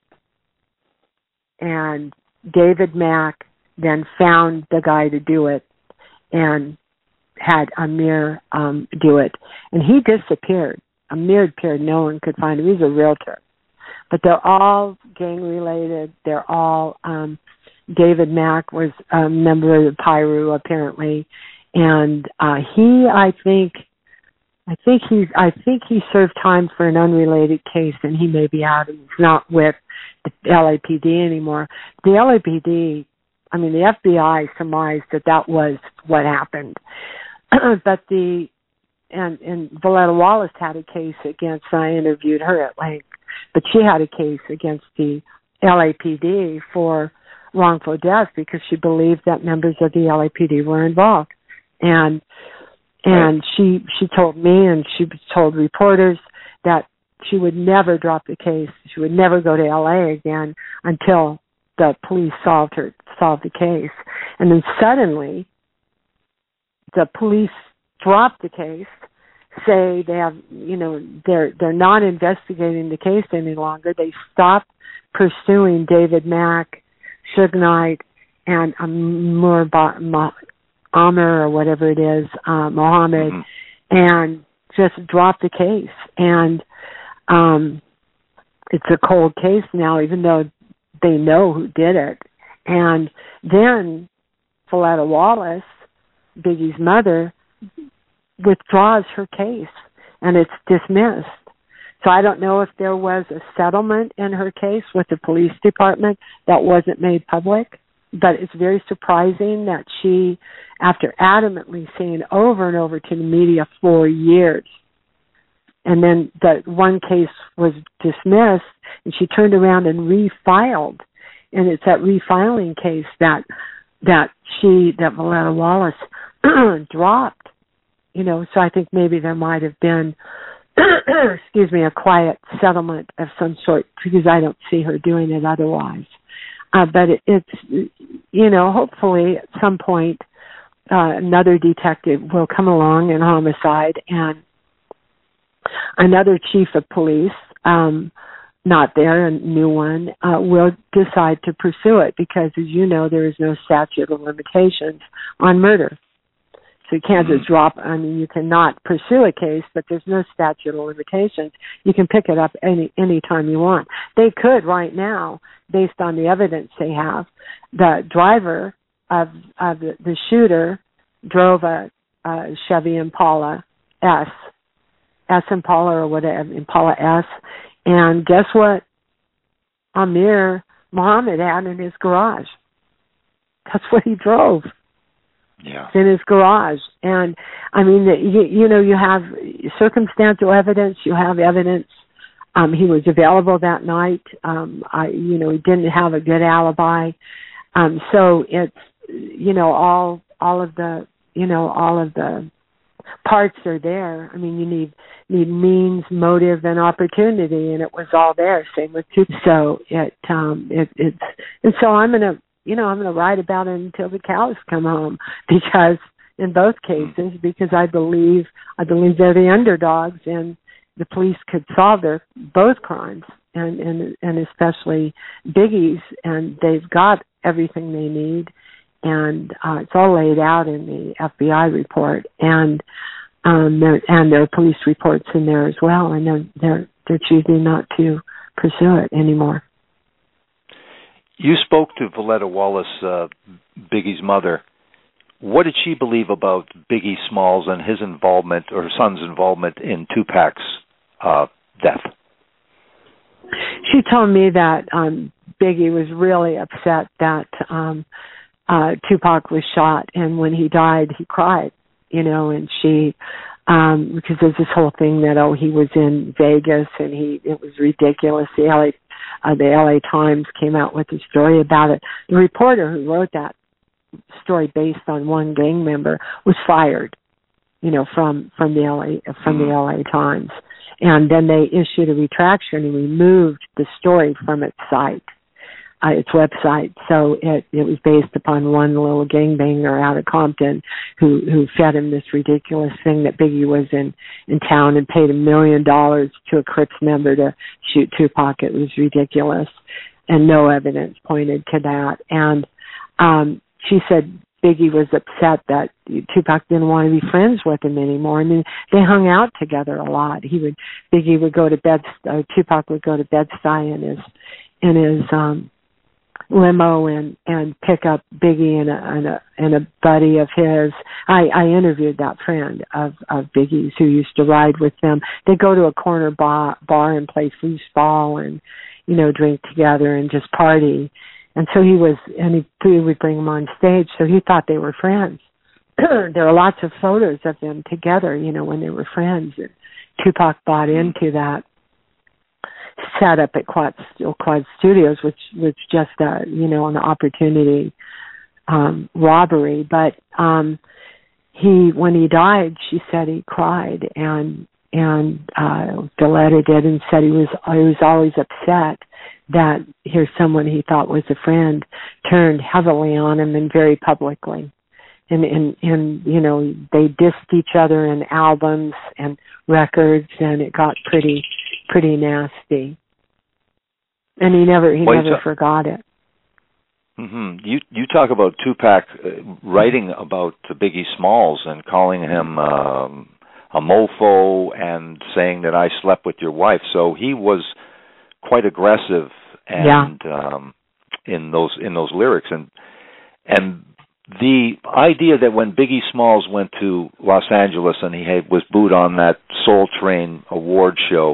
and David Mack then found the guy to do it and had Amir um, do it. And he disappeared. Amir appeared. No one could find him. He's a realtor. But they're all gang-related. They're all, um, David Mack was a member of the Pyru, apparently. And uh, he, I think, I think he's, I think he served time for an unrelated case, and he may be out. He's not with the L A P D anymore. The L A P D, I mean, the F B I surmised that that was what happened. But the, and, and Voletta Wallace had a case against, I interviewed her at length, but she had a case against the L A P D for wrongful death because she believed that members of the L A P D were involved. And And right. she she told me, and she told reporters, that she would never drop the case. She would never go to L A again until the police solved her solved the case. And then suddenly, the police dropped the case, say they have, you know, they're they're not investigating the case any longer. They stopped pursuing David Mack, Suge Knight, and Amur Amr or whatever it is, uh, Mohammed, mm-hmm. and just dropped the case. And um, it's a cold case now, even though they know who did it. And then Voletta Wallace, Biggie's mother, withdraws her case, and it's dismissed. So I don't know if there was a settlement in her case with the police department that wasn't made public, but it's very surprising that she, after adamantly saying over and over to the media for years, and then that one case was dismissed, and she turned around and refiled, and it's that refiling case that that she, that Voletta Wallace dropped. You know, so I think maybe there might have been, excuse me, a quiet settlement of some sort, because I don't see her doing it otherwise. Uh, but it, it's, you know, hopefully at some point uh, another detective will come along in homicide, and another chief of police, um, not there, a new one, uh, will decide to pursue it, because, as you know, there is no statute of limitations on murder. So you can't just drop, I mean, you cannot pursue a case, but there's no statute of limitations. You can pick it up any any time you want. They could right now, based on the evidence they have. The driver of, of the, the shooter drove a, a Chevy Impala S, S Impala or whatever, Impala S, and guess what Amir Mohammed had in his garage? That's what he drove. Yeah. It's in his garage. And, I mean, you, you know, you have circumstantial evidence, you have evidence. Um, he was available that night. Um, I, you know, he didn't have a good alibi. Um, so it's, you know, all, all of the, you know, all of the parts are there. I mean, you need, need means, motive, and opportunity, and it was all there. Same with two. So it, um, it, it's, and so I'm going to, you know, I'm going to write about it until the cows come home, because in both cases, because I believe, I believe they're the underdogs, and the police could solve their both crimes, and, and, and especially Biggie's, and they've got everything they need, and uh, it's all laid out in the F B I report, and um, there, and there are police reports in there as well, and they're they're they're choosing not to pursue it anymore. You spoke to Voletta Wallace, uh, Biggie's mother. What did she believe about Biggie Smalls and his involvement, or her son's involvement, in Tupac's uh, death? She told me that um, Biggie was really upset that um, uh, Tupac was shot, and when he died, he cried, you know, and she, um, because there's this whole thing that, oh, he was in Vegas, and he, it was ridiculous. The L A Uh, the L A Times came out with a story about it. The reporter who wrote that story, based on one gang member, was fired, you know, from from the L A from the L A Times, and then they issued a retraction and removed the story from its site, uh, its website. So it it was based upon one little gangbanger out of Compton who who fed him this ridiculous thing that Biggie was in in town and paid a million dollars to a Crips member to shoot Tupac. It was ridiculous, and no evidence pointed to that. And um, she said Biggie was upset that Tupac didn't want to be friends with him anymore. I mean, they hung out together a lot. He would Biggie would go to bed. Uh, Tupac would go to Bed-Stuy in his in his um, limo and and pick up Biggie and a and a, and a buddy of his. I, I interviewed that friend of of Biggie's who used to ride with them. They go to a corner bar bar and play foosball and, you know, drink together and just party. And so he was, and he, he would bring them on stage. So he thought they were friends. There are lots of photos of them together, you know, when they were friends. And Tupac bought into that set up at Quad, Quad Studios, which was just a, you know, an opportunity um, robbery. But um, he, when he died, she said he cried, and and uh, the letter did, and said he was he was always upset that here's someone he thought was a friend turned heavily on him and very publicly. And, and, and, you know, they dissed each other in albums and records, and it got pretty, pretty nasty. And he never, he well, never ta- forgot it. Mm-hmm. You, you talk about Tupac uh, writing about Biggie Smalls and calling him um, a mofo and saying that I slept with your wife. So he was quite aggressive and yeah. um, in those in those lyrics, and and. The idea that when Biggie Smalls went to Los Angeles and he had, was booed on that Soul Train award show,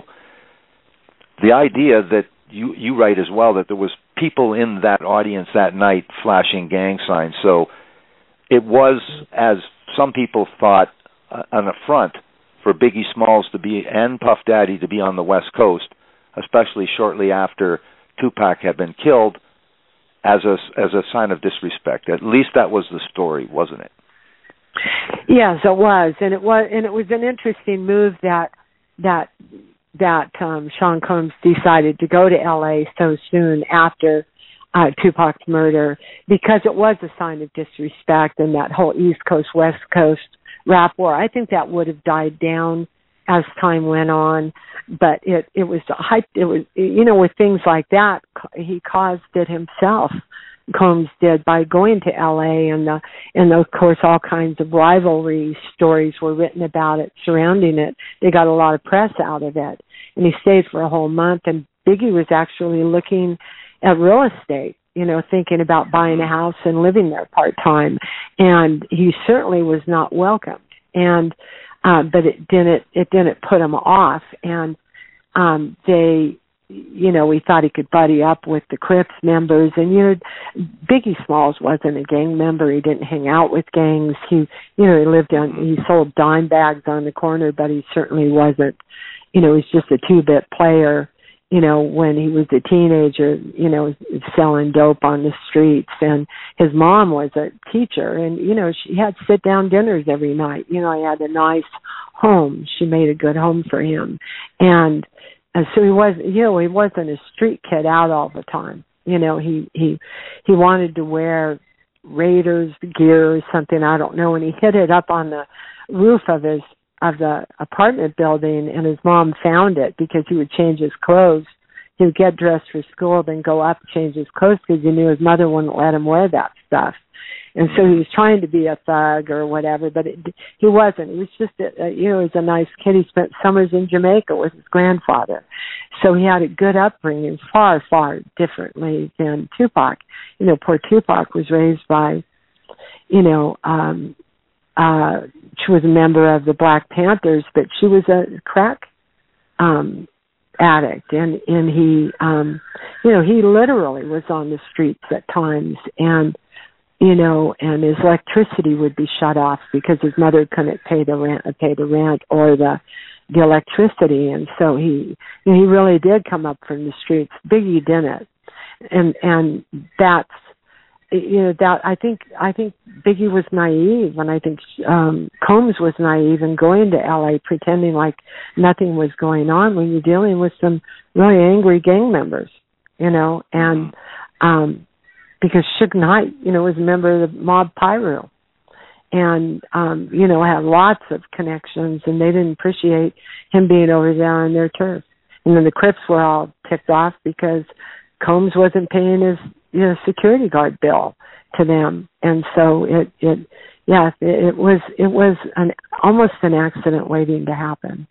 the idea that you, you write as well, that there was people in that audience that night flashing gang signs. So it was, as some people thought, uh, an affront for Biggie Smalls to be, and Puff Daddy to be on the West Coast, especially shortly after Tupac had been killed, as a as a sign of disrespect. At least that was the story, wasn't it? Yes, it was, and it was, and it was an interesting move that that that um, Sean Combs decided to go to L A so soon after uh, Tupac's murder, because it was a sign of disrespect, and that whole East Coast West Coast rap war. I think that would have died down as time went on, but it it was hyped. It was, you know, with things like that, he caused it himself. Combs did, by going to L A, and the and of course all kinds of rivalry stories were written about it, surrounding it. They got a lot of press out of it, and he stayed for a whole month. And Biggie was actually looking at real estate, you know, thinking about buying a house and living there part time, and he certainly was not welcomed. And Uh, but it didn't. It didn't put him off, and um, they, you know, we thought he could buddy up with the Crips members, and you know, Biggie Smalls wasn't a gang member. He didn't hang out with gangs. He, you know, he lived on. He sold dime bags on the corner, but he certainly wasn't. You know, he was just a two-bit player. You know, when he was a teenager, you know, selling dope on the streets, and his mom was a teacher, and, you know, she had sit-down dinners every night. You know, he had a nice home. She made a good home for him. And, and so he was, you know, he wasn't a street kid out all the time. You know, he, he, he wanted to wear Raiders gear or something, I don't know, and he hid it up on the roof of his of the apartment building, and his mom found it because he would change his clothes. He would get dressed for school, then go up, change his clothes, because he knew his mother wouldn't let him wear that stuff. And so he was trying to be a thug or whatever, but it, he wasn't. He was just, a, a, you know, he was a nice kid. He spent summers in Jamaica with his grandfather. So he had a good upbringing, far, far differently than Tupac. You know, poor Tupac was raised by, you know, um, Uh, she was a member of the Black Panthers, but she was a crack um, addict, and and he, um, you know, he literally was on the streets at times, and you know, and his electricity would be shut off because his mother couldn't pay the rent, pay the rent or the the electricity, and so he, you know, he really did come up from the streets. Biggie didn't, and and that's. You know, that I think I think Biggie was naive, and I think um, Combs was naive in going to L A pretending like nothing was going on when you're dealing with some really angry gang members, you know, and um, because Suge Knight, you know, was a member of the Mob Piru, and um, you know, had lots of connections, and they didn't appreciate him being over there on their turf. And then the Crips were all ticked off because Combs wasn't paying his, you know, security guard bill to them, and so it, it, yeah, it, it was, it was an almost an accident waiting to happen.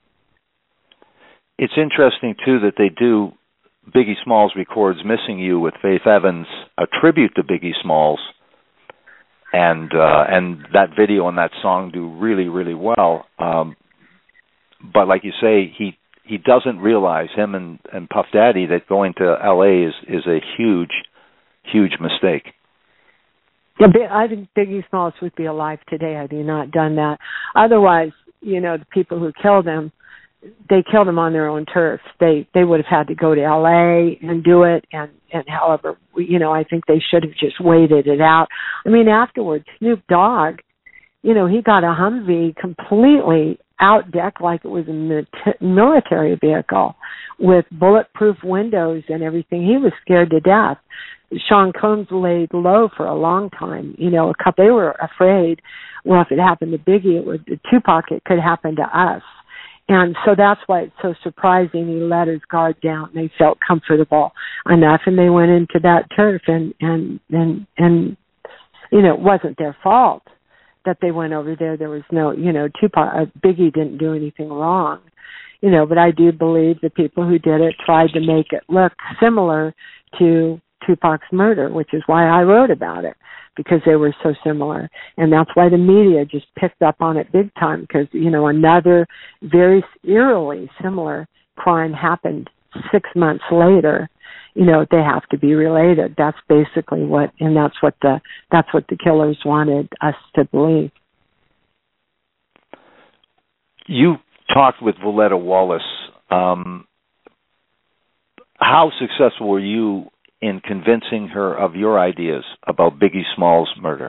It's interesting too that they do. Biggie Smalls records "Missing You" with Faith Evans, a tribute to Biggie Smalls, and uh, and that video and that song do really, really well. Um, but like you say, he. He doesn't realize, him and, and Puff Daddy, that going to L A is, is a huge, huge mistake. Yeah, I think Biggie Smalls would be alive today had he not done that. Otherwise, you know, the people who killed him, they killed him on their own turf. They they would have had to go to L A and do it, and, and however, you know, I think they should have just waited it out. I mean, afterwards, Snoop Dogg, you know, he got a Humvee completely out decked like it was a mit- military vehicle with bulletproof windows and everything. He was scared to death. Sean Combs laid low for a long time. You know, a couple, they were afraid, well, if it happened to Biggie, it would, Tupac, it could happen to us. And so that's why it's so surprising he let his guard down. They felt comfortable enough, and they went into that turf, and, and, and, and you know, it wasn't their fault that they went over there. There was no, you know, Tupac, uh, Biggie didn't do anything wrong, you know, but I do believe the people who did it tried to make it look similar to Tupac's murder, which is why I wrote about it, because they were so similar. And that's why the media just picked up on it big time, because, you know, another very eerily similar crime happened six months later. You know, they have to be related. That's basically what, and that's what the, that's what the killers wanted us to believe. You talked with Voletta Wallace. Um, how successful were you in convincing her of your ideas about Biggie Smalls' murder?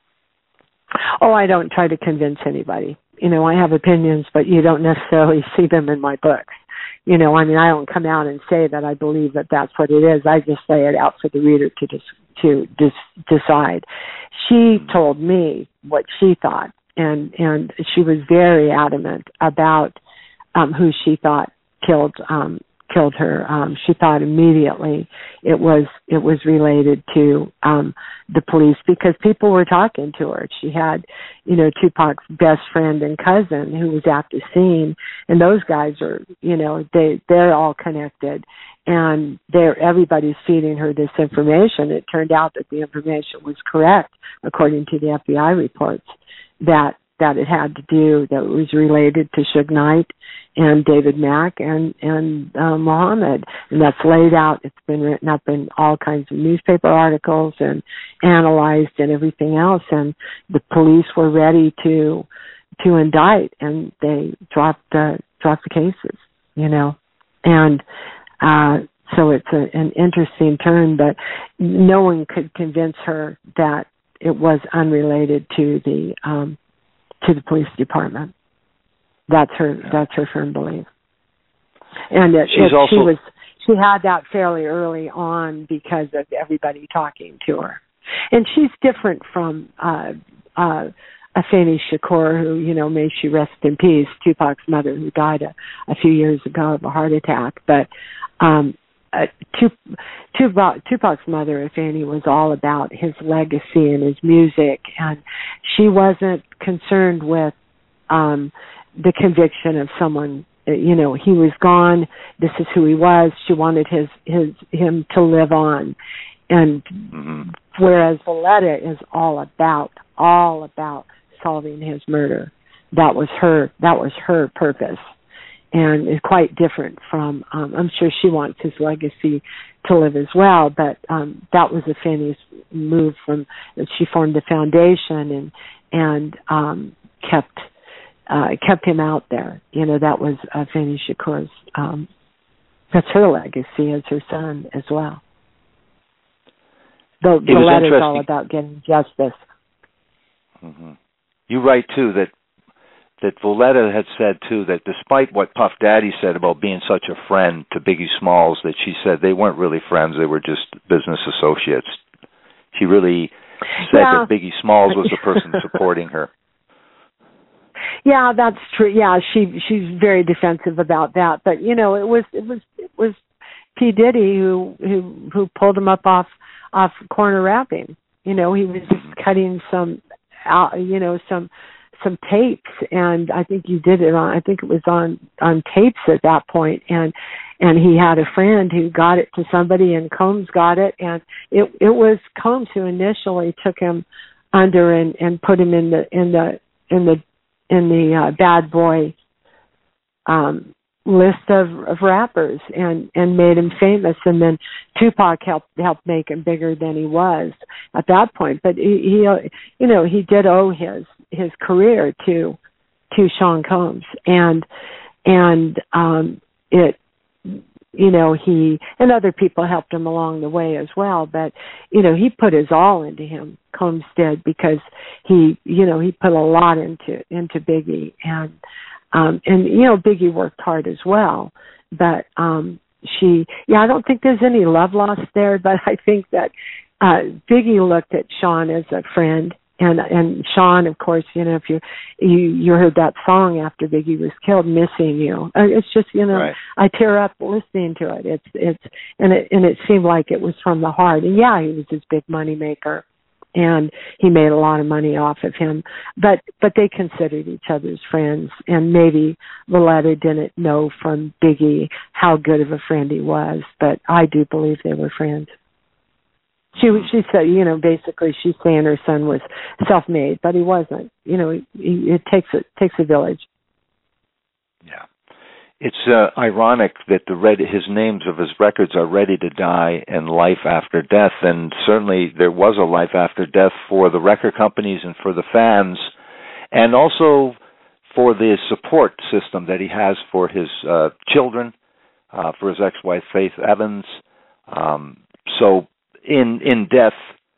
Oh, I don't try to convince anybody. You know, I have opinions, but you don't necessarily see them in my books. You know, I mean, I don't come out and say that I believe that that's what it is. I just lay it out for the reader to dis- to dis- decide. She told me what she thought, and, and she was very adamant about um, who she thought killed um, killed her. Um, she thought immediately it was it was related to um, the police, because people were talking to her. She had, you know, Tupac's best friend and cousin who was at the scene, and those guys are, you know, they they're all connected, and they're everybody's feeding her this information. It turned out that the information was correct according to the F B I reports, that that it had to do, that it was related to Suge Knight and David Mack and, and uh, Muhammad. And that's laid out. It's been written up in all kinds of newspaper articles and analyzed and everything else. And the police were ready to to indict, and they dropped the, dropped the cases, you know. And uh, so it's a, an interesting turn, but no one could convince her that it was unrelated to the um, to the police department. That's her. Yeah. That's her firm belief. And it, She's it, also, she was. She had that fairly early on because of everybody talking to her. And she's different from uh, uh, Afeni Shakur, who, you know, may she rest in peace, Tupac's mother, who died a, a few years ago of a heart attack. But um, uh, Tupac, Tupac's mother, Afeni, was all about his legacy and his music, and she wasn't concerned with um, the conviction of someone. You know, he was gone. This is who he was. She wanted his his him to live on, and mm-hmm. whereas Voletta is all about all about solving his murder. That was her. That was her purpose, and it's quite different from. Um, I'm sure she wants his legacy to live as well, but um, that was Afeni's move. From she formed the foundation and and um, kept. Uh, kept him out there. You know, that was uh, Afeni Shakur's, um, that's her legacy as her son as well. The, the letter is all about getting justice. Mm-hmm. You write, too, that that Voletta had said, too, that despite what Puff Daddy said about being such a friend to Biggie Smalls, that she said they weren't really friends, they were just business associates. She really said yeah. that Biggie Smalls was the person supporting her. Yeah, that's true. Yeah, she she's very defensive about that. But you know, it was it was it was P. Diddy who who who pulled him up off off corner rapping. You know, he was just cutting some out. You know, some some tapes, and I think you did it on. I think it was on on tapes at that point, and and he had a friend who got it to somebody, and Combs got it, and it it was Combs who initially took him under and and put him in the in the in the in the uh, bad boy um, list of, of rappers and, and made him famous. And then Tupac helped helped make him bigger than he was at that point. But he, he you know, he did owe his his career to to Sean Combs, and and um, it you know, he and other people helped him along the way as well. But you know, he put his all into him. Combs did, because he, you know, he put a lot into into Biggie, and um, and you know, Biggie worked hard as well. But um, she, yeah, I don't think there's any love lost there. But I think that uh, Biggie looked at Sean as a friend. And and Sean, of course, you know, if you you you heard that song after Biggie was killed, "Missing You," uh, it's just, you know, right. I tear up listening to it. It's it's and it and it seemed like it was from the heart. And yeah, he was his big money maker, and he made a lot of money off of him. But but they considered each other's friends, and maybe Valletta didn't know from Biggie how good of a friend he was, but I do believe they were friends. She she said, you know, basically she's saying her son was self-made, but he wasn't. You know, he, he, it takes it takes a village. Yeah, it's uh, ironic that the red his names of his records are "Ready to Die" and "Life After Death," and certainly there was a life after death for the record companies and for the fans, and also for the support system that he has for his uh, children, uh, for his ex-wife Faith Evans. Um, so. In in death,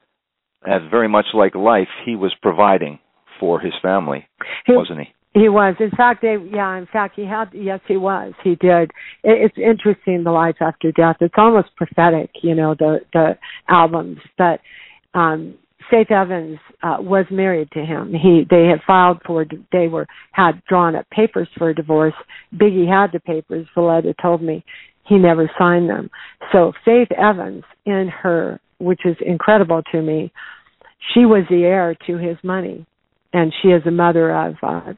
as very much like life, he was providing for his family, he, wasn't he? He was. In fact, they, yeah. In fact, he had. Yes, he was. He did. It, it's interesting, the life after death. It's almost prophetic, you know, the the albums. But um, Faith Evans uh, was married to him. He they had filed for. They were had drawn up papers for a divorce. Biggie had the papers. Valletta told me. He never signed them. So Faith Evans, in her, which is incredible to me, she was the heir to his money. And she is a mother of uh,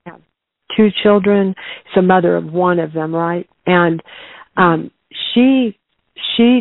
two children. She's a mother of one of them, right? And um, she she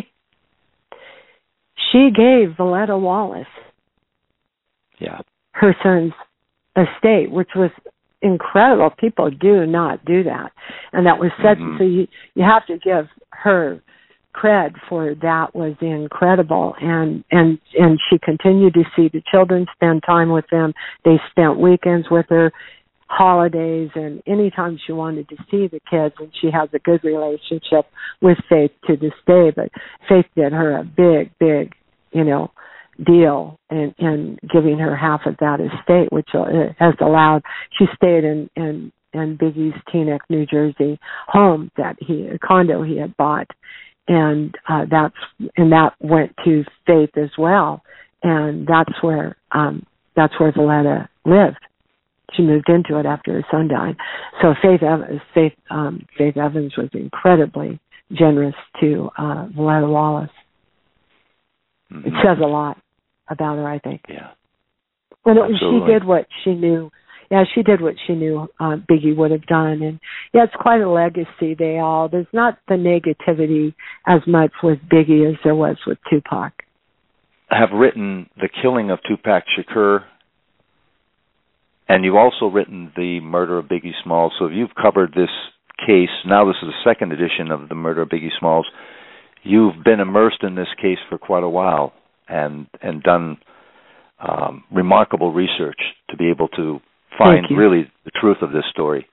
she gave Valletta Wallace yeah. her son's estate, which was incredible. People do not do that, and that was such. Mm-hmm. So you you have to give her cred for that. Was incredible, and and and she continued to see the children, spend time with them. They spent weekends with her, holidays, and anytime she wanted to see the kids. And she has a good relationship with Faith to this day. But Faith did her a big, big, you know, deal in, in giving her half of that estate, which has allowed, she stayed in, in, in Biggie's Teaneck, New Jersey home that he, a condo he had bought. And uh, that's, and that went to Faith as well. And that's where, um, that's where Valletta lived. She moved into it after her son died. So Faith Evans, Faith, um, Faith Evans was incredibly generous to uh, Valletta Wallace. Mm-hmm. It says a lot about her, I think. Yeah. And it, she did what she knew. Yeah, she did what she knew uh, Biggie would have done. And yeah, it's quite a legacy. They all, there's not the negativity as much with Biggie as there was with Tupac. Have written The Killing of Tupac Shakur, and you've also written The Murder of Biggie Smalls. So you've covered this case. Now this is the second edition of The Murder of Biggie Smalls. You've been immersed in this case for quite a while and and done um, remarkable research to be able to find really the truth of this story.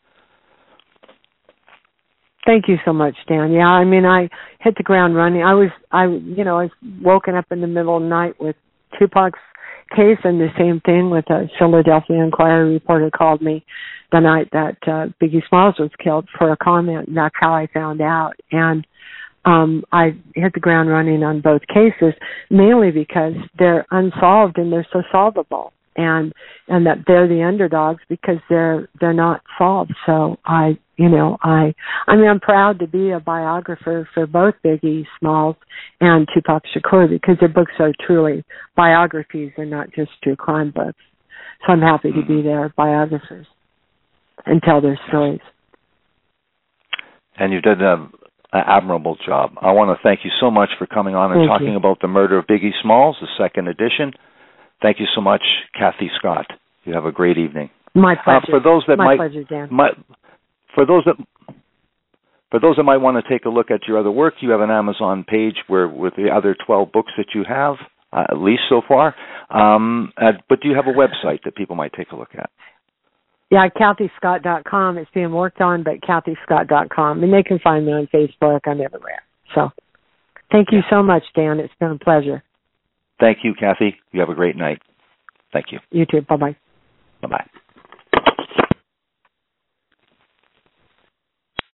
Thank you so much, Dan. Yeah, I mean, I hit the ground running. I was, I, you know, I was woken up in the middle of the night with Tupac's case, and the same thing with a Philadelphia Inquirer reporter called me the night that uh, Biggie Smalls was killed for a comment, and that's how I found out. And Um, I hit the ground running on both cases, mainly because they're unsolved and they're so solvable, and and that they're the underdogs because they're they're not solved. So I, you know, I I mean I'm proud to be a biographer for both Biggie Smalls and Tupac Shakur because their books are truly biographies and not just true crime books. So I'm happy to be their biographers and tell their stories. And you've done a admirable job. I want to thank you so much for coming on and thank talking you. about The Murder of Biggie Smalls, the second edition. Thank you so much, Kathy Scott. You have a great evening. My pleasure. Uh, for those that My might, pleasure, Dan. Might, for those that for those that might want to take a look at your other work, you have an Amazon page where with the other twelve books that you have, uh, at least so far. Um, uh, but do you have a website that people might take a look at? Yeah, Kathy Scott dot com. It's being worked on, but Kathy Scott dot com. And they can find me on Facebook. I'm everywhere. So thank you so much, Dan. It's been a pleasure. Thank you, Kathy. You have a great night. Thank you. You too. Bye-bye. Bye-bye.